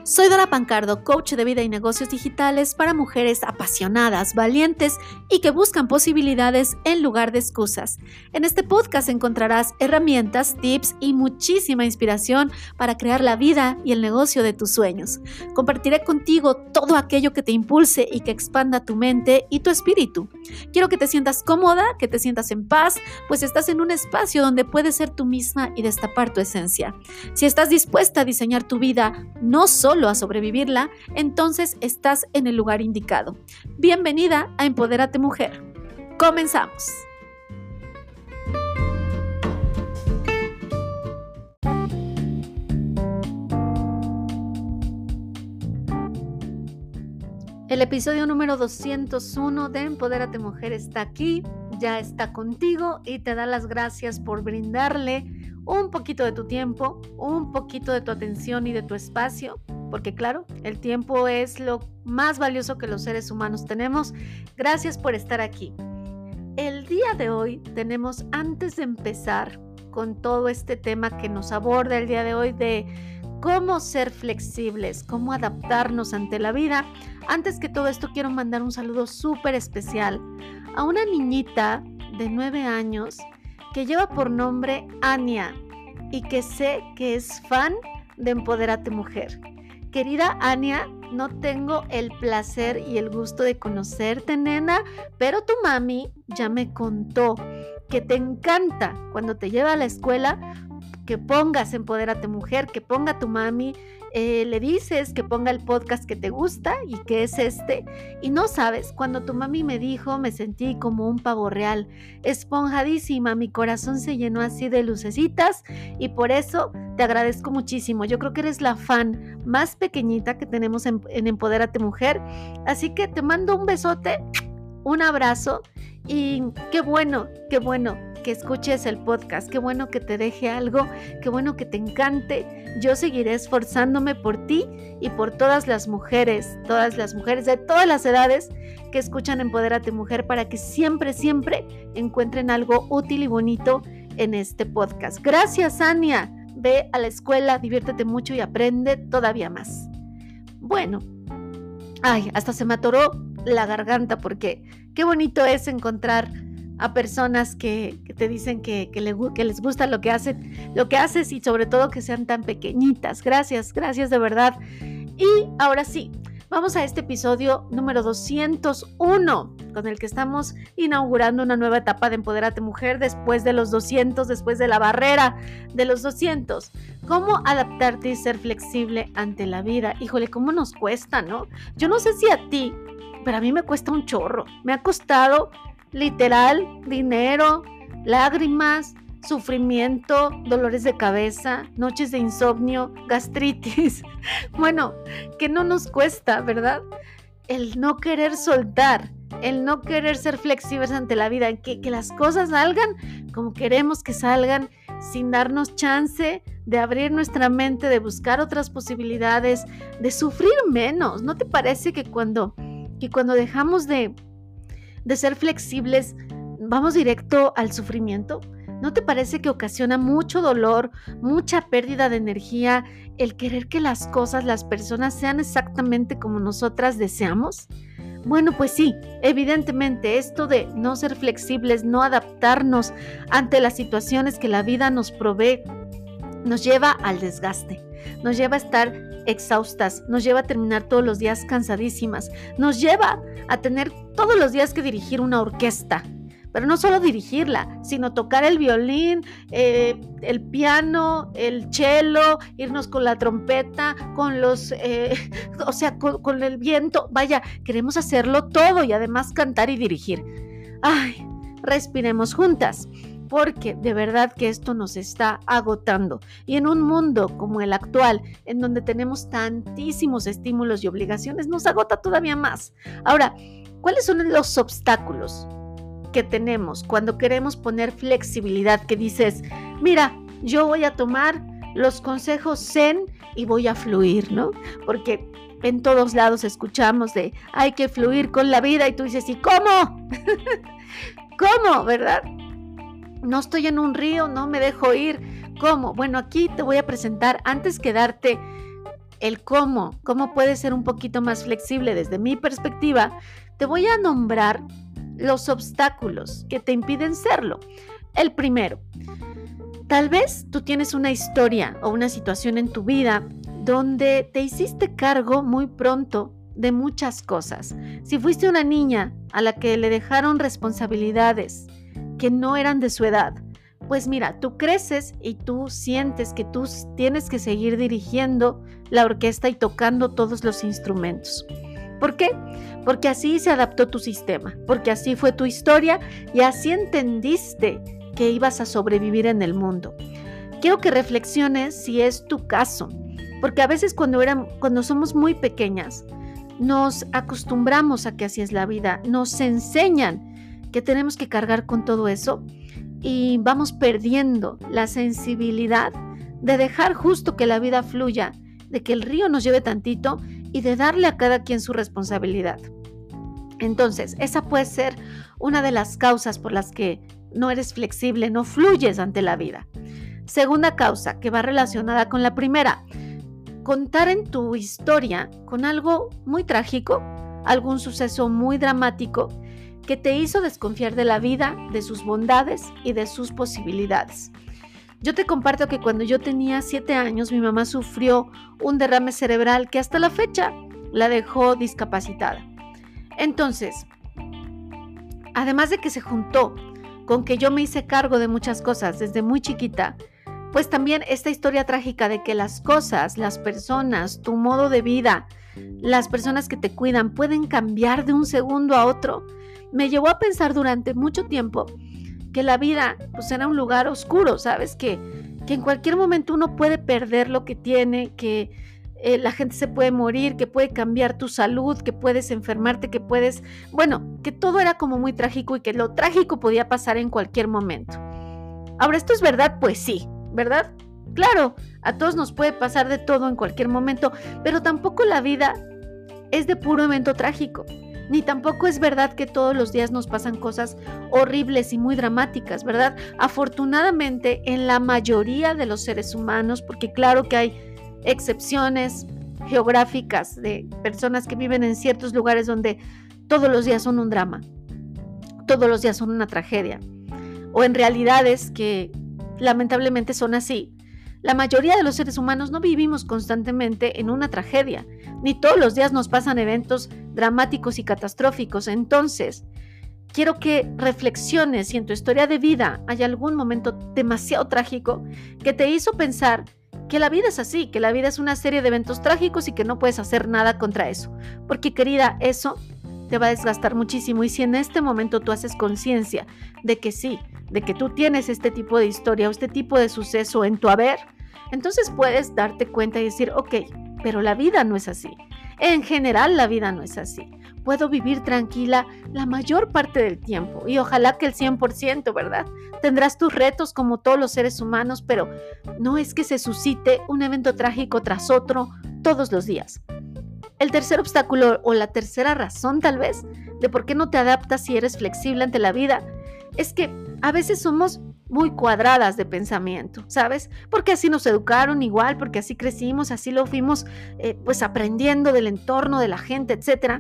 Soy Dora Pancardo, coach de vida y negocios digitales para mujeres apasionadas, valientes y que buscan posibilidades en lugar de excusas. En este podcast encontrarás herramientas, tips y muchísima inspiración para crear la vida y el negocio de tus sueños. Compartiré contigo todo aquello que te impulse y que expanda tu mente y tu espíritu. Quiero que te sientas cómoda, que te sientas en paz, pues estás en un espacio donde puedes ser tú misma y destapar tu esencia. Si estás dispuesta a diseñar tu vida, no solo a sobrevivirla, entonces estás en el lugar indicado. Bienvenida a Empodérate Mujer. Comenzamos. El episodio número 201 de Empodérate Mujer está aquí, ya está contigo y te da las gracias por brindarle un poquito de tu tiempo, un poquito de tu atención y de tu espacio, porque claro, el tiempo es lo más valioso que los seres humanos tenemos. Gracias por estar aquí. El día de hoy tenemos, antes de empezar con todo este tema que nos aborda el día de hoy de cómo ser flexibles, cómo adaptarnos ante la vida, antes que todo esto quiero mandar un saludo súper especial a una niñita de 9 años que lleva por nombre Ania y que sé que es fan de Empodérate Mujer. Querida Ania, no tengo el placer y el gusto de conocerte, nena, pero tu mami ya me contó que te encanta cuando te lleva a la escuela que pongas Empodérate Mujer, que ponga tu mami, le dices que ponga el podcast que te gusta y que es este. Y no sabes, cuando tu mami me dijo, me sentí como un pavo real, esponjadísima, mi corazón se llenó así de lucecitas y por eso te agradezco muchísimo. Yo creo que eres la fan más pequeñita que tenemos en Empodérate Mujer, así que te mando un besote, un abrazo y qué bueno que escuches el podcast, qué bueno que te deje algo, qué bueno que te encante. Yo seguiré esforzándome por ti y por todas las mujeres de todas las edades que escuchan Empodérate Mujer para que siempre encuentren algo útil y bonito en este podcast. Gracias, Ania. Ve a la escuela, diviértete mucho y aprende todavía más. Bueno, hasta se me atoró la garganta porque qué bonito es encontrar a personas que te dicen que les gusta lo que haces y sobre todo que sean tan pequeñitas. Gracias de verdad. Y ahora sí, vamos a este episodio número 201 con el que estamos inaugurando una nueva etapa de Empodérate Mujer después de los 200, después de la barrera de los 200. ¿Cómo adaptarte y ser flexible ante la vida? Híjole, ¿cómo nos cuesta, no? Yo no sé si a ti, pero a mí me cuesta un chorro. Me ha costado literal, dinero, lágrimas, sufrimiento, dolores de cabeza, noches de insomnio, gastritis. Bueno, que no nos cuesta, ¿verdad? El no querer soltar, el no querer ser flexibles ante la vida, que las cosas salgan como queremos que salgan, sin darnos chance de abrir nuestra mente, de buscar otras posibilidades, de sufrir menos. ¿No te parece que cuando dejamos de ser flexibles, vamos directo al sufrimiento? ¿No te parece que ocasiona mucho dolor, mucha pérdida de energía, el querer que las cosas, las personas sean exactamente como nosotras deseamos? Bueno, pues sí, evidentemente esto de no ser flexibles, no adaptarnos ante las situaciones que la vida nos provee, nos lleva al desgaste, nos lleva a estar exhaustas, nos lleva a terminar todos los días cansadísimas, nos lleva a tener todos los días que dirigir una orquesta, pero no solo dirigirla, sino tocar el violín, el piano, el cello, irnos con la trompeta, con con el viento. Vaya, queremos hacerlo todo y además cantar y dirigir. Respiremos juntas, porque de verdad que esto nos está agotando. Y en un mundo como el actual, en donde tenemos tantísimos estímulos y obligaciones, nos agota todavía más. Ahora, ¿cuáles son los obstáculos que tenemos cuando queremos poner flexibilidad? Que dices, mira, yo voy a tomar los consejos zen y voy a fluir, ¿no? Porque en todos lados escuchamos de hay que fluir con la vida y tú dices, ¿y cómo? ¿Cómo, verdad? No estoy en un río, no me dejo ir. ¿Cómo? Bueno, aquí te voy a presentar, antes que darte el cómo puedes ser un poquito más flexible desde mi perspectiva, te voy a nombrar los obstáculos que te impiden serlo. El primero, tal vez tú tienes una historia o una situación en tu vida donde te hiciste cargo muy pronto de muchas cosas. Si fuiste una niña a la que le dejaron responsabilidades que no eran de su edad, pues mira, tú creces y tú sientes que tú tienes que seguir dirigiendo la orquesta y tocando todos los instrumentos. ¿Por qué? Porque así se adaptó tu sistema, porque así fue tu historia y así entendiste que ibas a sobrevivir en el mundo. Quiero que reflexiones si es tu caso, porque a veces cuando somos muy pequeñas, nos acostumbramos a que así es la vida, nos enseñan que tenemos que cargar con todo eso y vamos perdiendo la sensibilidad de dejar justo que la vida fluya, de que el río nos lleve tantito y de darle a cada quien su responsabilidad. Entonces, esa puede ser una de las causas por las que no eres flexible, no fluyes ante la vida. Segunda causa, que va relacionada con la primera, contar en tu historia con algo muy trágico, algún suceso muy dramático que te hizo desconfiar de la vida, de sus bondades y de sus posibilidades. Yo te comparto que cuando yo tenía 7 años, mi mamá sufrió un derrame cerebral que hasta la fecha la dejó discapacitada. Entonces, además de que se juntó con que yo me hice cargo de muchas cosas desde muy chiquita, pues también esta historia trágica de que las cosas, las personas, tu modo de vida, las personas que te cuidan pueden cambiar de un segundo a otro, me llevó a pensar durante mucho tiempo que la vida pues era un lugar oscuro, ¿sabes? Que en cualquier momento uno puede perder lo que tiene, que la gente se puede morir, que puede cambiar tu salud, que puedes enfermarte, que todo era como muy trágico y que lo trágico podía pasar en cualquier momento. Ahora, ¿esto es verdad? Pues sí, ¿verdad? Claro, a todos nos puede pasar de todo en cualquier momento, pero tampoco la vida es de puro evento trágico. Ni tampoco es verdad que todos los días nos pasan cosas horribles y muy dramáticas, ¿verdad? Afortunadamente, en la mayoría de los seres humanos, porque claro que hay excepciones geográficas de personas que viven en ciertos lugares donde todos los días son un drama, todos los días son una tragedia, o en realidades que lamentablemente son así. La mayoría de los seres humanos no vivimos constantemente en una tragedia, ni todos los días nos pasan eventos dramáticos y catastróficos. Entonces, quiero que reflexiones si en tu historia de vida hay algún momento demasiado trágico que te hizo pensar que la vida es así, que la vida es una serie de eventos trágicos y que no puedes hacer nada contra eso. Porque, querida, eso te va a desgastar muchísimo. Y si en este momento tú haces conciencia de que sí, de que tú tienes este tipo de historia o este tipo de suceso en tu haber, entonces puedes darte cuenta y decir, ok, pero la vida no es así. En general, la vida no es así. Puedo vivir tranquila la mayor parte del tiempo y ojalá que el 100%, ¿verdad? Tendrás tus retos como todos los seres humanos, pero no es que se suscite un evento trágico tras otro todos los días. El tercer obstáculo o la tercera razón tal vez de por qué no te adaptas si eres flexible ante la vida es que a veces somos muy cuadradas de pensamiento, ¿sabes? Porque así nos educaron igual, porque así crecimos, así lo fuimos pues aprendiendo del entorno, de la gente, etcétera.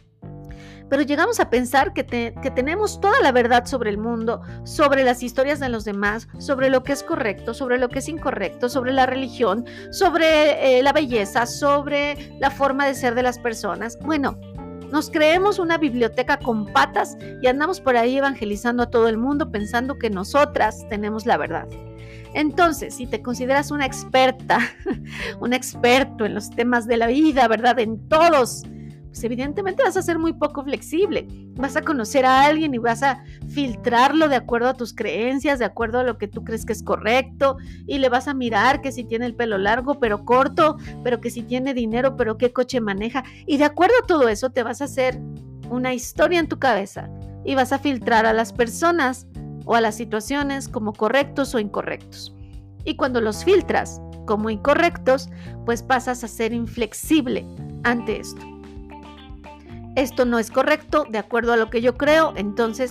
Pero llegamos a pensar que tenemos toda la verdad sobre el mundo, sobre las historias de los demás, sobre lo que es correcto, sobre lo que es incorrecto, sobre la religión, sobre la belleza, sobre la forma de ser de las personas. Bueno, nos creemos una biblioteca con patas y andamos por ahí evangelizando a todo el mundo pensando que nosotras tenemos la verdad. Entonces, si te consideras una experta, un experto en los temas de la vida, ¿verdad? En todos, pues evidentemente vas a ser muy poco flexible. Vas a conocer a alguien y vas a filtrarlo de acuerdo a tus creencias, de acuerdo a lo que tú crees que es correcto, y le vas a mirar que si tiene el pelo largo pero corto, pero que si tiene dinero, pero qué coche maneja, y de acuerdo a todo eso te vas a hacer una historia en tu cabeza y vas a filtrar a las personas o a las situaciones como correctos o incorrectos. Y cuando los filtras como incorrectos, pues pasas a ser inflexible ante esto. Esto no es correcto, de acuerdo a lo que yo creo, entonces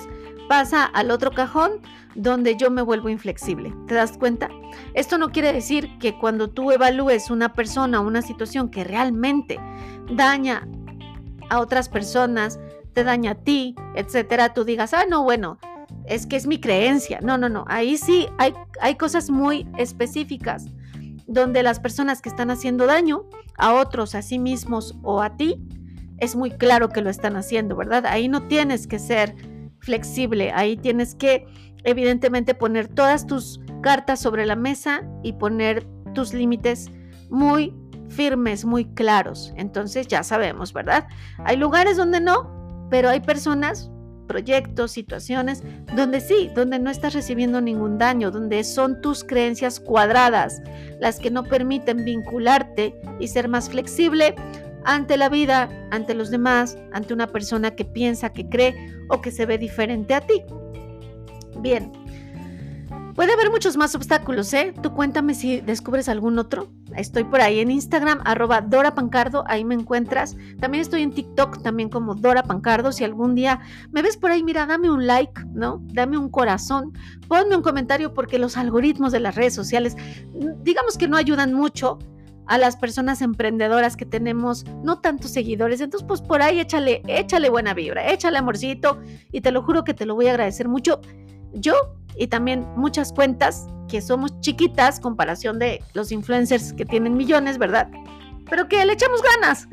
pasa al otro cajón donde yo me vuelvo inflexible. ¿Te das cuenta? Esto no quiere decir que cuando tú evalúes una persona o una situación que realmente daña a otras personas, te daña a ti, etcétera, tú digas, no, bueno, es que es mi creencia. No. Ahí sí hay cosas muy específicas donde las personas que están haciendo daño a otros, a sí mismos o a ti, es muy claro que lo están haciendo, ¿verdad? Ahí no tienes que ser flexible, ahí tienes que evidentemente poner todas tus cartas sobre la mesa y poner tus límites muy firmes, muy claros. Entonces ya sabemos, ¿verdad? Hay lugares donde no, pero hay personas, proyectos, situaciones donde sí, donde no estás recibiendo ningún daño, donde son tus creencias cuadradas las que no permiten vincularte y ser más flexible ante la vida, ante los demás, ante una persona que piensa, que cree o que se ve diferente a ti. Bien, puede haber muchos más obstáculos, ¿eh? Tú cuéntame si descubres algún otro. Estoy por ahí en Instagram, @DoraPancardo, ahí me encuentras. También estoy en TikTok, también como Dora Pancardo. Si algún día me ves por ahí, mira, dame un like, ¿no? Dame un corazón, ponme un comentario, porque los algoritmos de las redes sociales, digamos que no ayudan mucho a las personas emprendedoras que tenemos no tantos seguidores. Entonces, pues por ahí échale buena vibra, échale amorcito, y te lo juro que te lo voy a agradecer mucho. Yo y también muchas cuentas que somos chiquitas comparación de los influencers que tienen millones, ¿verdad? Pero que le echamos ganas.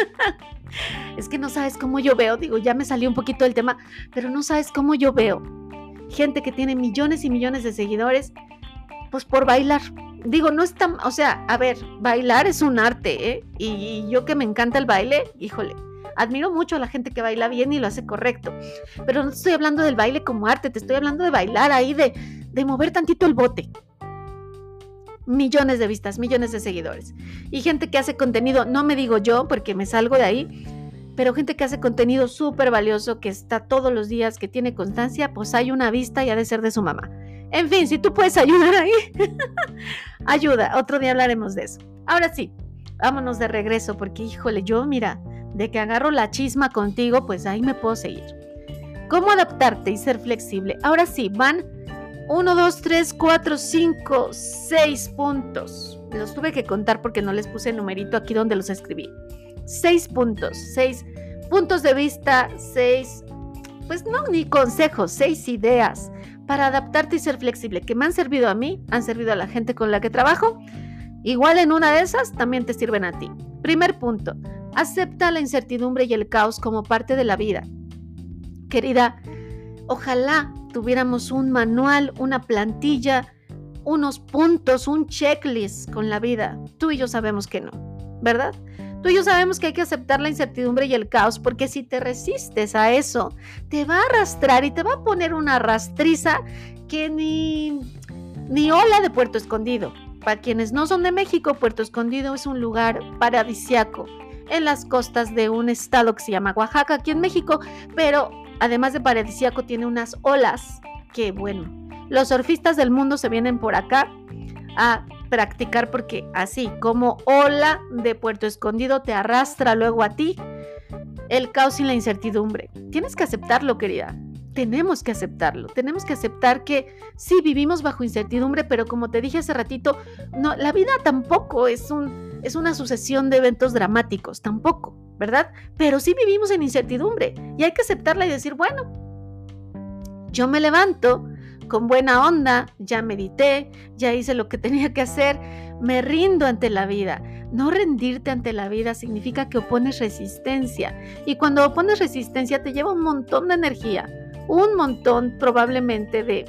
Es que no sabes cómo yo veo, digo, ya me salió un poquito del tema, pero no sabes cómo yo veo gente que tiene millones y millones de seguidores, pues por bailar. Digo, no es tan, o sea, a ver, bailar es un arte, ¿eh? Y yo que me encanta el baile, híjole, admiro mucho a la gente que baila bien y lo hace correcto, pero no te estoy hablando del baile como arte, te estoy hablando de bailar ahí, de mover tantito el bote. Millones de vistas, millones de seguidores. Y gente que hace contenido, no me digo yo porque me salgo de ahí, pero gente que hace contenido súper valioso, que está todos los días, que tiene constancia, pues hay una vista y ha de ser de su mamá. En fin, si tú puedes ayudar ahí, ayuda, otro día hablaremos de eso. Ahora sí, vámonos de regreso, porque híjole, yo mira, de que agarro la chisma contigo, pues ahí me puedo seguir. ¿Cómo adaptarte y ser flexible? Ahora sí, van 1, 2, 3, 4, 5, 6 puntos. Los tuve que contar porque no les puse el numerito aquí donde los escribí. 6 puntos, 6 puntos de vista, 6, pues no, ni consejos, 6 ideas para adaptarte y ser flexible, que me han servido a mí, han servido a la gente con la que trabajo. Igual en una de esas también te sirven a ti. Primer punto, acepta la incertidumbre y el caos como parte de la vida. Querida, ojalá tuviéramos un manual, una plantilla, unos puntos, un checklist con la vida. Tú y yo sabemos que no, ¿verdad? Tú y yo sabemos que hay que aceptar la incertidumbre y el caos, porque si te resistes a eso, te va a arrastrar y te va a poner una arrastriza que ni ola de Puerto Escondido. Para quienes no son de México, Puerto Escondido es un lugar paradisíaco en las costas de un estado que se llama Oaxaca, aquí en México, pero además de paradisíaco tiene unas olas que, bueno, los surfistas del mundo se vienen por acá a practicar, porque así como ola de Puerto Escondido te arrastra luego a ti el caos y la incertidumbre. Tienes que aceptarlo, querida. Tenemos que aceptarlo. Tenemos que aceptar que sí vivimos bajo incertidumbre, pero como te dije hace ratito, no, la vida tampoco es una sucesión de eventos dramáticos, tampoco, ¿verdad? Pero sí vivimos en incertidumbre y hay que aceptarla y decir, bueno, yo me levanto con buena onda, ya medité, ya hice lo que tenía que hacer, me rindo ante la vida. No rendirte ante la vida significa que opones resistencia, y cuando opones resistencia te lleva un montón de energía, un montón probablemente de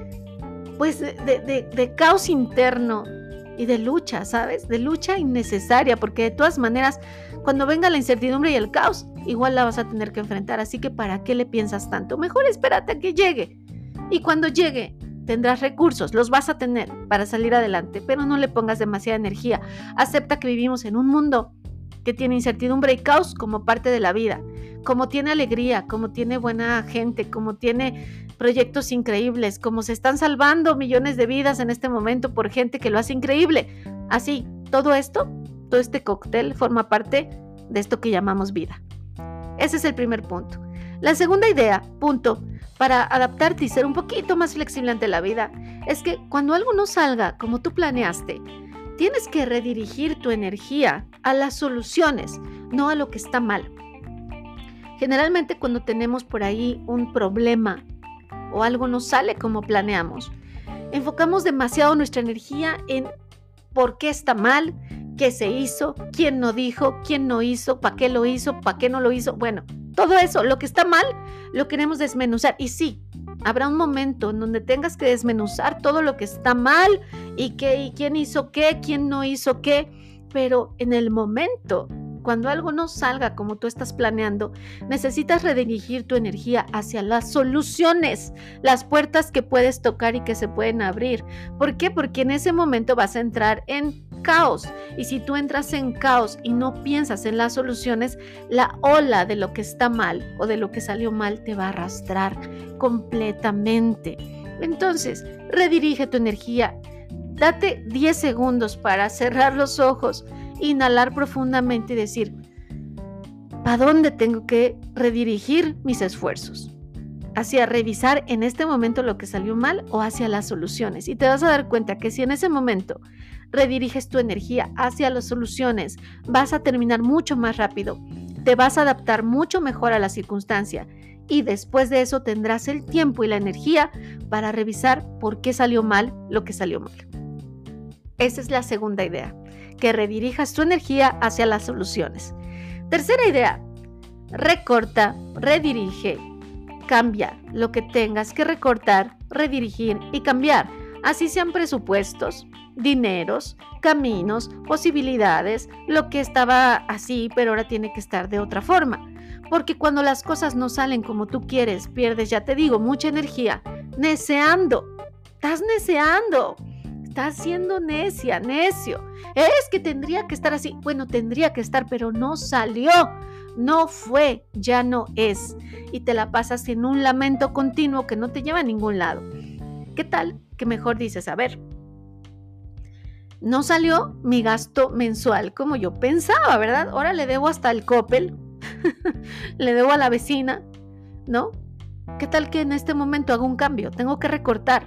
caos interno y de lucha, ¿sabes? De lucha innecesaria, porque de todas maneras, cuando venga la incertidumbre y el caos, igual la vas a tener que enfrentar, así que ¿para qué le piensas tanto? Mejor espérate a que llegue. Y cuando llegue, tendrás recursos, los vas a tener para salir adelante, pero no le pongas demasiada energía. Acepta que vivimos en un mundo que tiene incertidumbre y caos como parte de la vida, como tiene alegría, como tiene buena gente, como tiene proyectos increíbles, como se están salvando millones de vidas en este momento por gente que lo hace increíble. Así, todo este cóctel forma parte de esto que llamamos vida. Ese es el primer punto. La segunda idea, punto, para adaptarte y ser un poquito más flexible ante la vida, es que cuando algo no salga como tú planeaste, tienes que redirigir tu energía a las soluciones, no a lo que está mal. Generalmente cuando tenemos por ahí un problema o algo no sale como planeamos, enfocamos demasiado nuestra energía en por qué está mal, qué se hizo, quién no dijo, quién no hizo, para qué no lo hizo. Bueno, todo eso, lo que está mal, lo queremos desmenuzar. Y sí, habrá un momento en donde tengas que desmenuzar todo lo que está mal y quién hizo qué, quién no hizo qué. Pero en el momento, cuando algo no salga como tú estás planeando, necesitas redirigir tu energía hacia las soluciones, las puertas que puedes tocar y que se pueden abrir. ¿Por qué? Porque en ese momento vas a entrar en caos. Y si tú entras en caos y no piensas en las soluciones, la ola de lo que está mal o de lo que salió mal te va a arrastrar completamente. Entonces, redirige tu energía. Date 10 segundos para cerrar los ojos, inhalar profundamente y decir, ¿para dónde tengo que redirigir mis esfuerzos? ¿Hacia revisar en este momento lo que salió mal o hacia las soluciones? Y te vas a dar cuenta que si en ese momento rediriges tu energía hacia las soluciones, vas a terminar mucho más rápido, te vas a adaptar mucho mejor a la circunstancia y después de eso tendrás el tiempo y la energía para revisar por qué salió mal lo que salió mal. Esa es la segunda idea, que redirijas tu energía hacia las soluciones. Tercera idea, recorta, redirige, cambia lo que tengas que recortar, redirigir y cambiar. Así sean presupuestos, dineros, caminos, posibilidades, lo que estaba así, pero ahora tiene que estar de otra forma. Porque cuando las cosas no salen como tú quieres, pierdes, ya te digo, mucha energía, neceando. Estás neceando. Estás siendo necia, necio. Es que tendría que estar así. Bueno, tendría que estar, pero no salió. No fue, ya no es. Y te la pasas en un lamento continuo que no te lleva a ningún lado. ¿Qué tal que mejor dices, a ver, no salió mi gasto mensual como yo pensaba, ¿verdad? Ahora le debo hasta el Coppel, le debo a la vecina, ¿no? ¿Qué tal que en este momento hago un cambio? Tengo que recortar,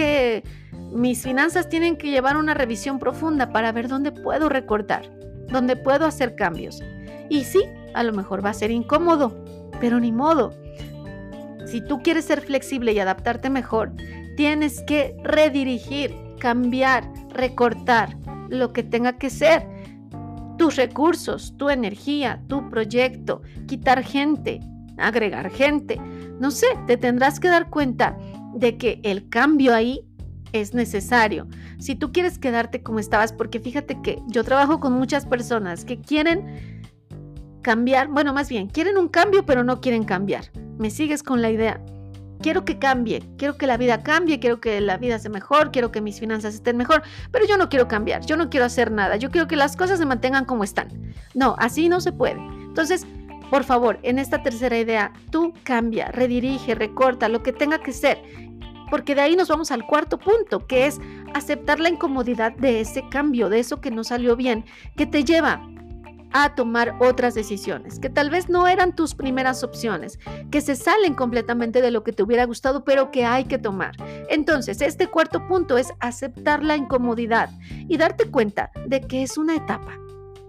mis finanzas tienen que llevar una revisión profunda para ver dónde puedo recortar, dónde puedo hacer cambios. Y sí, a lo mejor va a ser incómodo, pero ni modo. Si tú quieres ser flexible y adaptarte mejor, tienes que redirigir, cambiar, recortar lo que tenga que ser. Tus recursos, tu energía, tu proyecto, quitar gente, agregar gente. No sé, te tendrás que dar cuenta de que el cambio ahí es necesario. Si tú quieres quedarte como estabas, porque fíjate que yo trabajo con muchas personas que quieren cambiar, bueno, más bien, quieren un cambio, pero no quieren cambiar. ¿Me sigues con la idea? Quiero que cambie, quiero que la vida cambie, quiero que la vida sea mejor, quiero que mis finanzas estén mejor, pero yo no quiero cambiar, yo no quiero hacer nada, yo quiero que las cosas se mantengan como están. No, así no se puede. Entonces, por favor, en esta tercera idea, tú cambia, redirige, recorta, lo que tenga que ser, porque de ahí nos vamos al cuarto punto, que es aceptar la incomodidad de ese cambio, de eso que no salió bien, que te lleva a tomar otras decisiones, que tal vez no eran tus primeras opciones, que se salen completamente de lo que te hubiera gustado, pero que hay que tomar. Entonces, este cuarto punto es aceptar la incomodidad y darte cuenta de que es una etapa.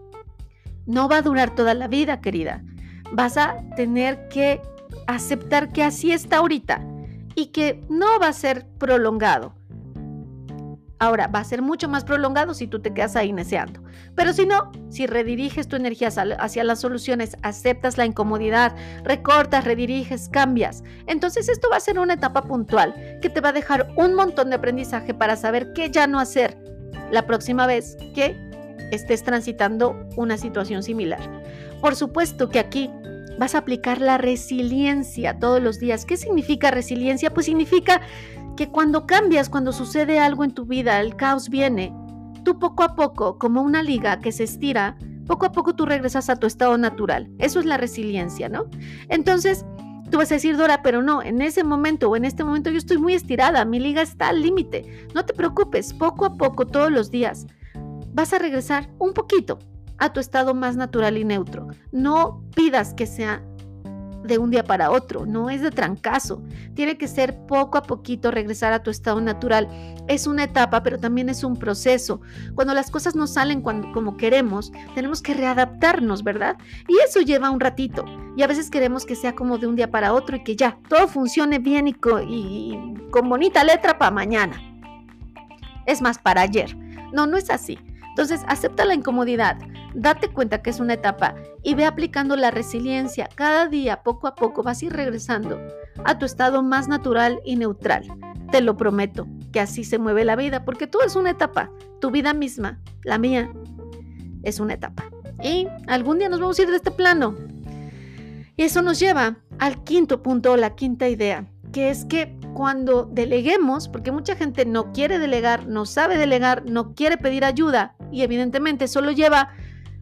No va a durar toda la vida, querida. Vas a tener que aceptar que así está ahorita y que no va a ser prolongado. Ahora, va a ser mucho más prolongado si tú te quedas ahí neceando. Pero si no, si rediriges tu energía hacia las soluciones, aceptas la incomodidad, recortas, rediriges, cambias, entonces esto va a ser una etapa puntual que te va a dejar un montón de aprendizaje para saber qué ya no hacer la próxima vez que estés transitando una situación similar. Por supuesto que aquí vas a aplicar la resiliencia todos los días. ¿Qué significa resiliencia? Pues significa que cuando cambias, cuando sucede algo en tu vida, el caos viene, tú poco a poco, como una liga que se estira, poco a poco tú regresas a tu estado natural. Eso es la resiliencia, ¿no? Entonces, tú vas a decir, Dora, pero no, en ese momento o en este momento yo estoy muy estirada, mi liga está al límite. No te preocupes, poco a poco, todos los días, vas a regresar un poquito a tu estado más natural y neutro. No pidas que sea de un día para otro, no es de trancazo. Tiene que ser poco a poquito regresar a tu estado natural. Es una etapa, pero también es un proceso. Cuando las cosas no salen como queremos, tenemos que readaptarnos, ¿verdad? Y eso lleva un ratito. Y a veces queremos que sea como de un día para otro y que ya todo funcione bien y con bonita letra para mañana. Es más, para ayer. No es así. Entonces, acepta la incomodidad, date cuenta que es una etapa y ve aplicando la resiliencia. Cada día, poco a poco, vas a ir regresando a tu estado más natural y neutral. Te lo prometo, que así se mueve la vida, porque todo es una etapa. Tu vida misma, la mía, es una etapa. Y algún día nos vamos a ir de este plano. Y eso nos lleva al quinto punto, la quinta idea, que es que cuando deleguemos, porque mucha gente no quiere delegar, no sabe delegar, no quiere pedir ayuda y evidentemente solo lleva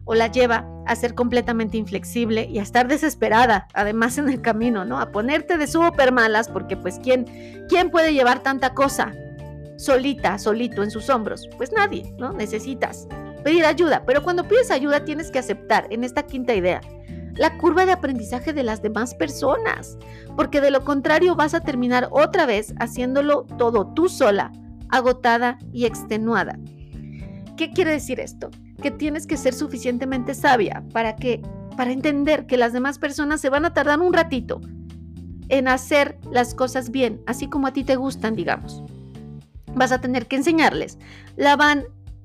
a ser completamente inflexible y a estar desesperada, además en el camino, ¿no? A ponerte de súper malas porque pues ¿quién puede llevar tanta cosa solito en sus hombros? Pues nadie, ¿no? Necesitas pedir ayuda, pero cuando pides ayuda tienes que aceptar, en esta quinta idea, la curva de aprendizaje de las demás personas, porque de lo contrario vas a terminar otra vez haciéndolo todo tú sola, agotada y extenuada. ¿Qué quiere decir esto? Que tienes que ser suficientemente sabia para entender que las demás personas se van a tardar un ratito en hacer las cosas bien, así como a ti te gustan, digamos. Vas a tener que enseñarles, la van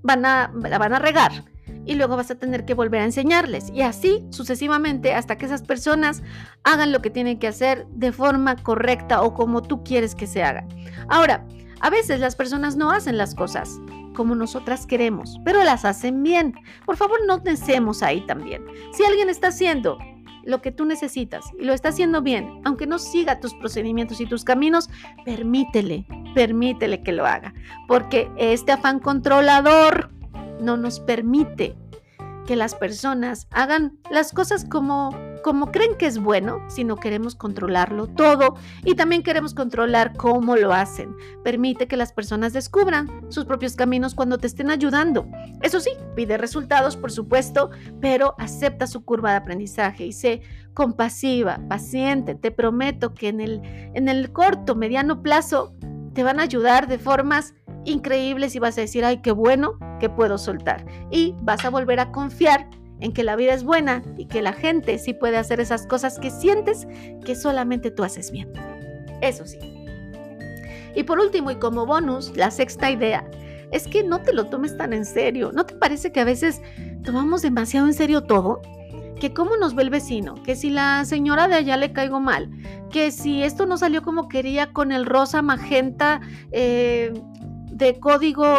a regar. Y luego vas a tener que volver a enseñarles y así sucesivamente hasta que esas personas hagan lo que tienen que hacer de forma correcta o como tú quieres que se haga. Ahora, a veces las personas no hacen las cosas como nosotras queremos, pero las hacen bien. Por favor, no pensemos ahí también. Si alguien está haciendo lo que tú necesitas y lo está haciendo bien, aunque no siga tus procedimientos y tus caminos, permítele que lo haga, porque este afán controlador no nos permite que las personas hagan las cosas como creen que es bueno, sino queremos controlarlo todo y también queremos controlar cómo lo hacen. Permite que las personas descubran sus propios caminos cuando te estén ayudando. Eso sí, pide resultados, por supuesto, pero acepta su curva de aprendizaje y sé compasiva, paciente. Te prometo que en el corto, mediano plazo te van a ayudar de formas increíbles y vas a decir, ay, qué bueno que puedo soltar. Y vas a volver a confiar en que la vida es buena y que la gente sí puede hacer esas cosas que sientes que solamente tú haces bien. Eso sí. Y por último y como bonus, la sexta idea es que no te lo tomes tan en serio. ¿No te parece que a veces tomamos demasiado en serio todo? Que cómo nos ve el vecino, que si la señora de allá le caigo mal, que si esto no salió como quería con el rosa magenta de código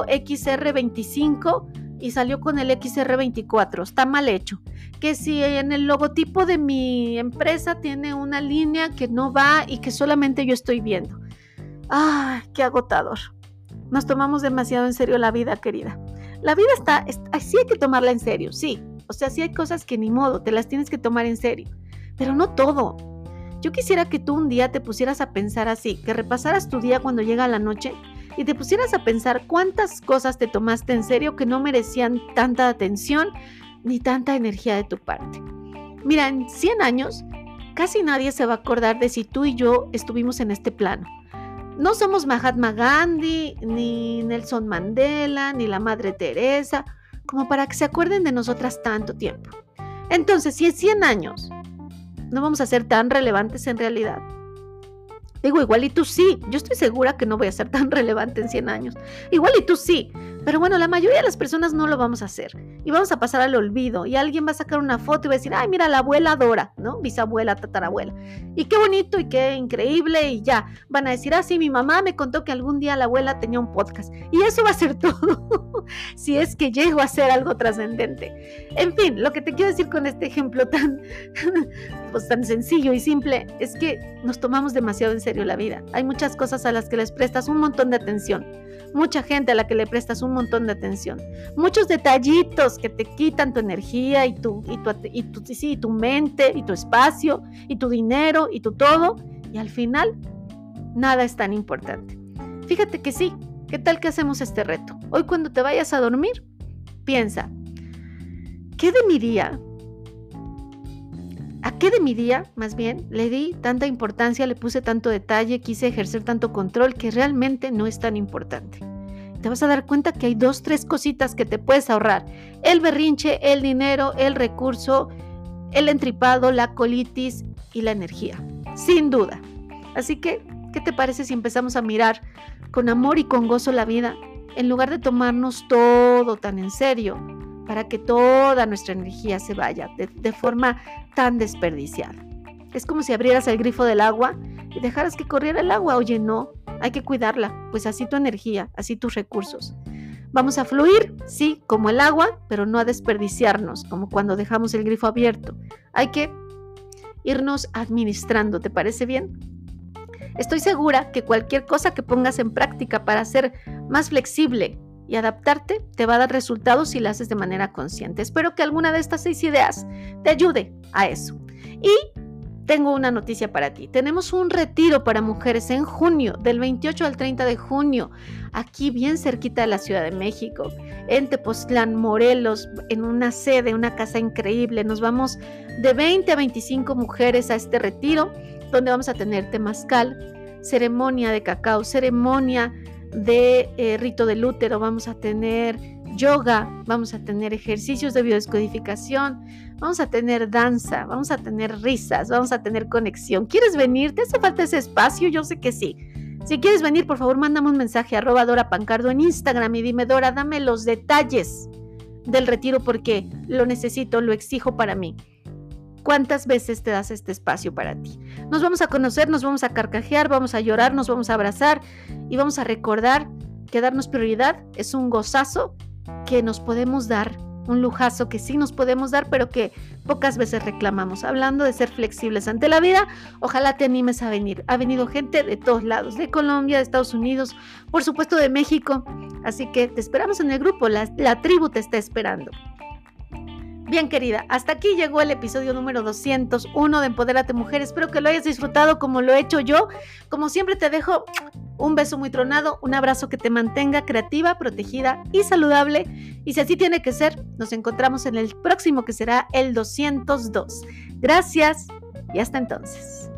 XR25 y salió con el XR24, está mal hecho. Que si en el logotipo de mi empresa tiene una línea que no va y que solamente yo estoy viendo. ¡Ah, qué agotador! Nos tomamos demasiado en serio la vida, querida. La vida sí hay que tomarla en serio, sí. O sea, sí hay cosas que ni modo, te las tienes que tomar en serio. Pero no todo. Yo quisiera que tú un día te pusieras a pensar así, que repasaras tu día cuando llega la noche y te pusieras a pensar cuántas cosas te tomaste en serio que no merecían tanta atención ni tanta energía de tu parte. Mira, en 100 años casi nadie se va a acordar de si tú y yo estuvimos en este plano. No somos Mahatma Gandhi, ni Nelson Mandela, ni la Madre Teresa, como para que se acuerden de nosotras tanto tiempo. Entonces, si en 100 años no vamos a ser tan relevantes en realidad, digo, igual y tú sí, yo estoy segura que no voy a ser tan relevante en 100 años, igual y tú sí, pero bueno, la mayoría de las personas no lo vamos a hacer y vamos a pasar al olvido y alguien va a sacar una foto y va a decir, ay, mira, la abuela Dora, ¿no? Bisabuela, tatarabuela, y qué bonito y qué increíble y ya, van a decir, ah, sí, mi mamá me contó que algún día la abuela tenía un podcast y eso va a ser todo, si es que llego a hacer algo trascendente. En fin, lo que te quiero decir con este ejemplo tan sencillo y simple es que nos tomamos demasiado en serio la vida. Hay muchas cosas a las que les prestas un montón de atención, mucha gente a la que le prestas un montón de atención, muchos detallitos que te quitan tu energía y tu mente y tu espacio y tu dinero y tu todo, y al final nada es tan importante. Fíjate que sí, ¿qué tal que hacemos este reto? Hoy cuando te vayas a dormir, piensa, ¿qué de mi día? ¿A qué de mi día, más bien, le di tanta importancia, le puse tanto detalle, quise ejercer tanto control que realmente no es tan importante. Te vas a dar cuenta que hay 2, 3 cositas que te puedes ahorrar. El berrinche, el dinero, el recurso, el entripado, la colitis y la energía. Sin duda. Así que, ¿qué te parece si empezamos a mirar con amor y con gozo la vida en lugar de tomarnos todo tan en serio para que toda nuestra energía se vaya de forma tan desperdiciada? Es como si abrieras el grifo del agua y dejaras que corriera el agua. Oye, no, hay que cuidarla, pues así tu energía, así tus recursos. Vamos a fluir, sí, como el agua, pero no a desperdiciarnos, como cuando dejamos el grifo abierto. Hay que irnos administrando, ¿te parece bien? Estoy segura que cualquier cosa que pongas en práctica para ser más flexible y adaptarte te va a dar resultados si la haces de manera consciente. Espero que alguna de estas 6 ideas te ayude a eso. Y tengo una noticia para ti. Tenemos un retiro para mujeres en junio, del 28 al 30 de junio, aquí bien cerquita de la Ciudad de México, en Tepoztlán, Morelos, en una sede, una casa increíble. Nos vamos de 20 a 25 mujeres a este retiro, donde vamos a tener temazcal, ceremonia de cacao, ceremonia de rito del útero, vamos a tener yoga, vamos a tener ejercicios de biodescodificación, vamos a tener danza, vamos a tener risas, vamos a tener conexión. ¿Quieres venir? ¿Te hace falta ese espacio? Yo sé que sí. Si quieres venir, por favor, mándame un mensaje @Dora Pancardo en Instagram y dime, Dora, dame los detalles del retiro porque lo necesito, lo exijo para mí. ¿Cuántas veces te das este espacio para ti? Nos vamos a conocer, nos vamos a carcajear, vamos a llorar, nos vamos a abrazar y vamos a recordar que darnos prioridad es un gozazo que nos podemos dar, un lujazo que sí nos podemos dar, pero que pocas veces reclamamos. Hablando de ser flexibles ante la vida, ojalá te animes a venir. Ha venido gente de todos lados, de Colombia, de Estados Unidos, por supuesto de México. Así que te esperamos en el grupo, la tribu te está esperando. Bien, querida, hasta aquí llegó el episodio número 201 de Empodérate Mujer. Espero que lo hayas disfrutado como lo he hecho yo. Como siempre te dejo un beso muy tronado, un abrazo que te mantenga creativa, protegida y saludable. Y si así tiene que ser, nos encontramos en el próximo que será el 202. Gracias y hasta entonces.